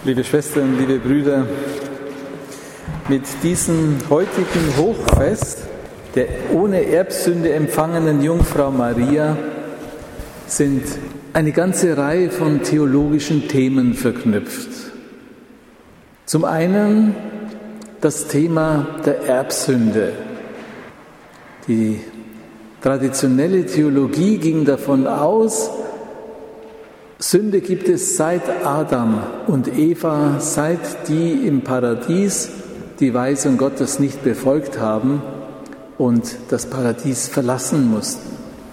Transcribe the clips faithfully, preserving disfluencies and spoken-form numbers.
Liebe Schwestern, liebe Brüder, mit diesem heutigen Hochfest der ohne Erbsünde empfangenen Jungfrau Maria sind eine ganze Reihe von theologischen Themen verknüpft. Zum einen das Thema der Erbsünde. Die traditionelle Theologie ging davon aus, Sünde gibt es seit Adam und Eva, seit die im Paradies die Weisung Gottes nicht befolgt haben und das Paradies verlassen mussten.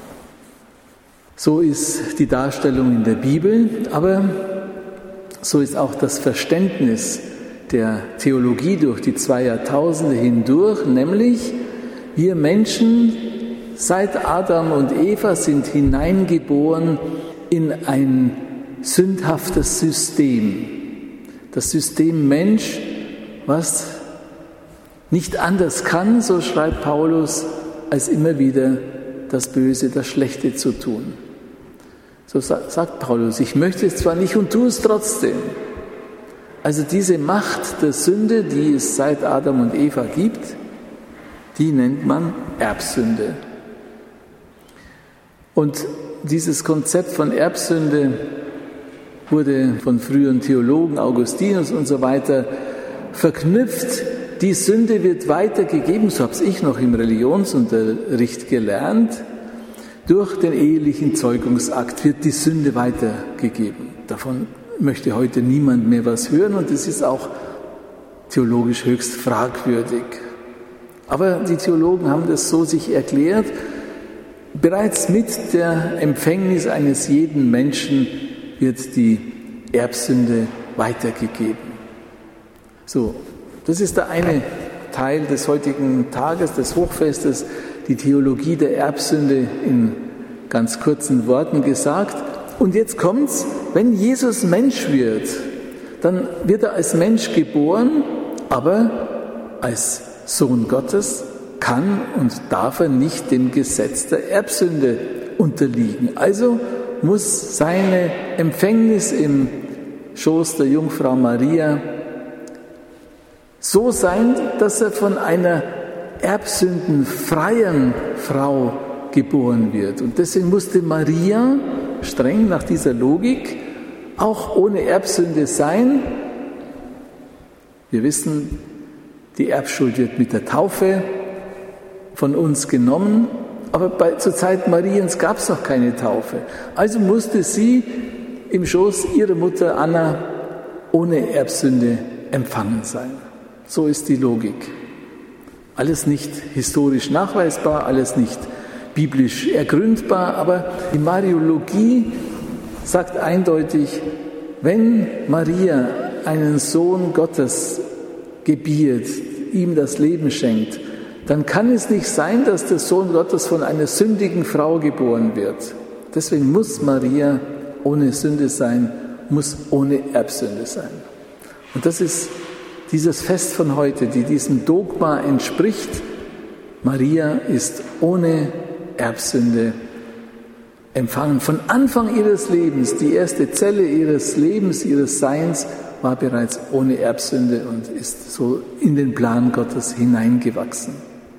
So ist die Darstellung in der Bibel, aber so ist auch das Verständnis der Theologie durch die zwei Jahrtausende hindurch, nämlich wir Menschen seit Adam und Eva sind hineingeboren in ein sündhaftes System. Das System Mensch, was nicht anders kann, so schreibt Paulus, als immer wieder das Böse, das Schlechte zu tun. So sagt Paulus, ich möchte es zwar nicht und tue es trotzdem. Also diese Macht der Sünde, die es seit Adam und Eva gibt, die nennt man Erbsünde. Und dieses Konzept von Erbsünde wurde von früheren Theologen, Augustinus und so weiter, verknüpft. Die Sünde wird weitergegeben, so habe ich noch im Religionsunterricht gelernt, durch den ehelichen Zeugungsakt wird die Sünde weitergegeben. Davon möchte heute niemand mehr was hören und es ist auch theologisch höchst fragwürdig. Aber die Theologen haben das so sich erklärt, bereits mit der Empfängnis eines jeden Menschen wird die Erbsünde weitergegeben. So, das ist der eine Teil des heutigen Tages, des Hochfestes, die Theologie der Erbsünde in ganz kurzen Worten gesagt. Und jetzt kommt's, wenn Jesus Mensch wird, dann wird er als Mensch geboren, aber als Sohn Gottes kann und darf er nicht dem Gesetz der Erbsünde unterliegen. Also muss seine Empfängnis im Schoß der Jungfrau Maria so sein, dass er von einer erbsündenfreien Frau geboren wird. Und deswegen musste Maria, streng nach dieser Logik, auch ohne Erbsünde sein. Wir wissen, die Erbschuld wird mit der Taufe von uns genommen, aber bei, zur Zeit Mariens gab es noch keine Taufe. Also musste sie im Schoß ihrer Mutter Anna ohne Erbsünde empfangen sein. So ist die Logik. Alles nicht historisch nachweisbar, alles nicht biblisch ergründbar, aber die Mariologie sagt eindeutig, wenn Maria einen Sohn Gottes gebiert, ihm das Leben schenkt, dann kann es nicht sein, dass der Sohn Gottes von einer sündigen Frau geboren wird. Deswegen muss Maria ohne Sünde sein, muss ohne Erbsünde sein. Und das ist dieses Fest von heute, die diesem Dogma entspricht. Maria ist ohne Erbsünde empfangen. Von Anfang ihres Lebens, die erste Zelle ihres Lebens, ihres Seins, war bereits ohne Erbsünde und ist so in den Plan Gottes hineingewachsen.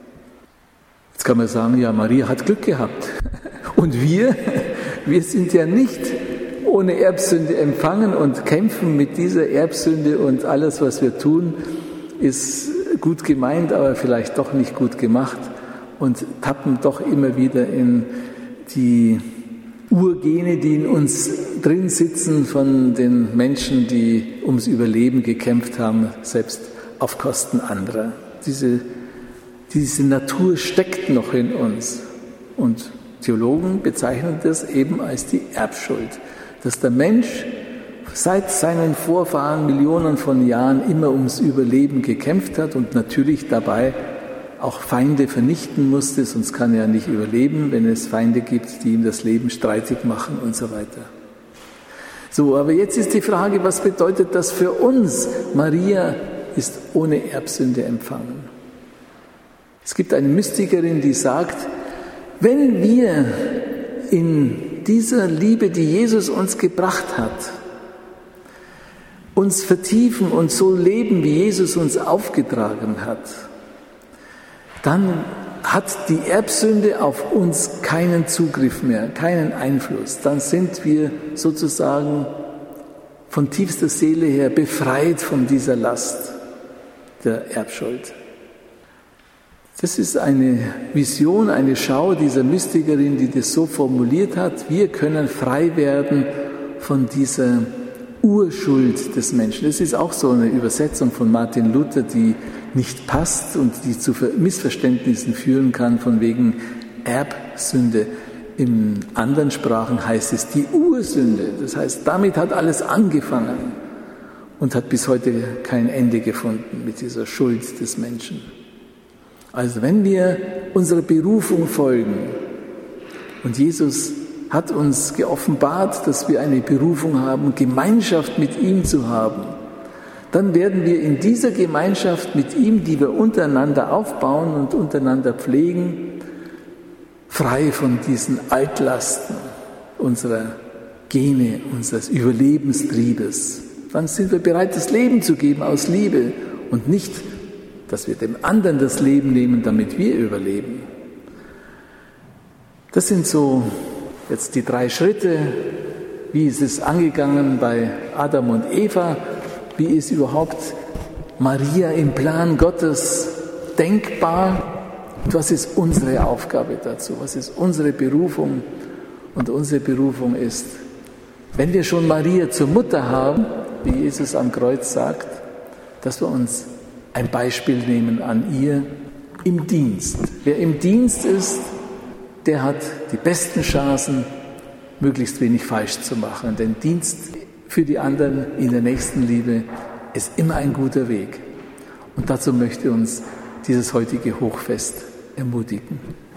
Jetzt kann man sagen, ja, Maria hat Glück gehabt. Und wir, wir sind ja nicht ohne Erbsünde empfangen und kämpfen mit dieser Erbsünde und alles, was wir tun, ist gut gemeint, aber vielleicht doch nicht gut gemacht und tappen doch immer wieder in die Urgene, die in uns drin sitzen von den Menschen, die ums Überleben gekämpft haben, selbst auf Kosten anderer. Diese, diese Natur steckt noch in uns. Und Theologen bezeichnen das eben als die Erbschuld, dass der Mensch seit seinen Vorfahren Millionen von Jahren immer ums Überleben gekämpft hat und natürlich dabei auch Feinde vernichten musste, sonst kann er nicht überleben, wenn es Feinde gibt, die ihm das Leben streitig machen und so weiter. So, aber jetzt ist die Frage, was bedeutet das für uns? Maria ist ohne Erbsünde empfangen. Es gibt eine Mystikerin, die sagt, wenn wir in dieser Liebe, die Jesus uns gebracht hat, uns vertiefen und so leben, wie Jesus uns aufgetragen hat, dann hat die Erbsünde auf uns keinen Zugriff mehr, keinen Einfluss. Dann sind wir sozusagen von tiefster Seele her befreit von dieser Last der Erbschuld. Das ist eine Vision, eine Schau dieser Mystikerin, die das so formuliert hat. Wir können frei werden von dieser Urschuld des Menschen. Das ist auch so eine Übersetzung von Martin Luther, die nicht passt und die zu Missverständnissen führen kann, von wegen Erbsünde. In anderen Sprachen heißt es die Ursünde. Das heißt, damit hat alles angefangen und hat bis heute kein Ende gefunden mit dieser Schuld des Menschen. Also wenn wir unserer Berufung folgen, und Jesus hat uns geoffenbart, dass wir eine Berufung haben, Gemeinschaft mit ihm zu haben, dann werden wir in dieser Gemeinschaft mit ihm, die wir untereinander aufbauen und untereinander pflegen, frei von diesen Altlasten unserer Gene, unseres Überlebenstriebes. Dann sind wir bereit, das Leben zu geben aus Liebe und nicht, dass wir dem anderen das Leben nehmen, damit wir überleben. Das sind so jetzt die drei Schritte. Wie ist es angegangen bei Adam und Eva? Wie ist überhaupt Maria im Plan Gottes denkbar? Und was ist unsere Aufgabe dazu? Was ist unsere Berufung? Und unsere Berufung ist, wenn wir schon Maria zur Mutter haben, wie Jesus am Kreuz sagt, dass wir uns ein Beispiel nehmen an ihr im Dienst. Wer im Dienst ist, der hat die besten Chancen, möglichst wenig falsch zu machen. Denn Dienst für die anderen in der Nächstenliebe ist immer ein guter Weg. Und dazu möchte uns dieses heutige Hochfest ermutigen.